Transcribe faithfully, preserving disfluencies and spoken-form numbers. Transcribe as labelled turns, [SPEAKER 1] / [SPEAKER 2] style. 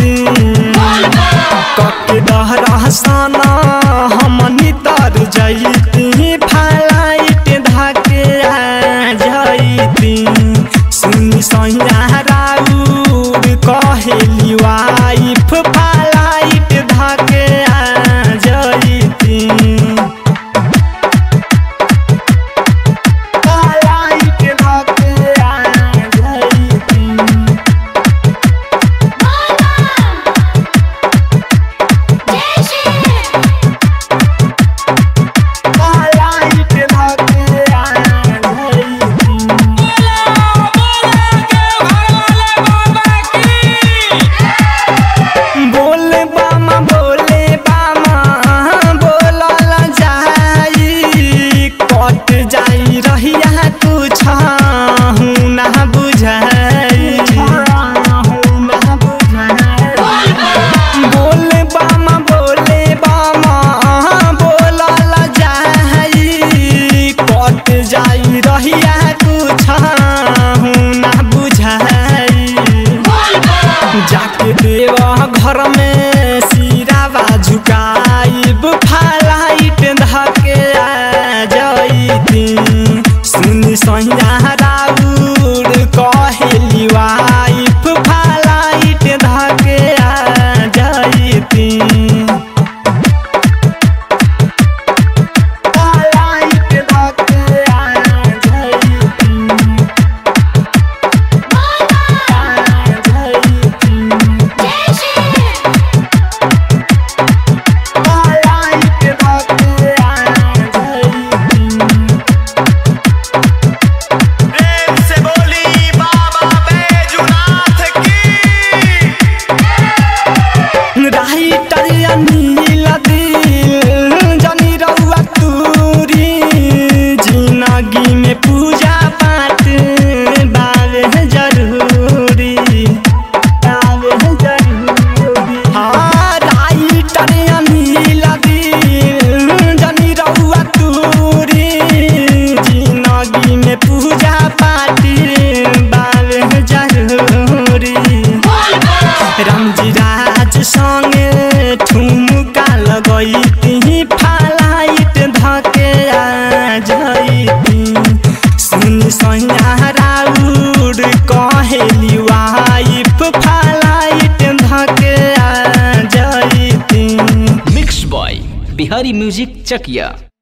[SPEAKER 1] जईती कके दहरा साना हमनी तर जईती फ्लाइट धके आ जईती सुनी सैया राउर कहेली वाइफ फ्लाइट धके आ जईती जाके देवा घर में सिरावा झुकाइब फ्लाइट धके आ जईती सुनी सैया राउर कहेली वाइफ फ्लाइट धके आ जईती रामजी संगे ठुमका लगईती फ्लाइट धके आ जईती सुनी सैया राउर कहेली वाइफ फ्लाइट धके आ जईती।
[SPEAKER 2] मिक्स बॉय बिहारी म्यूजिक चकिया।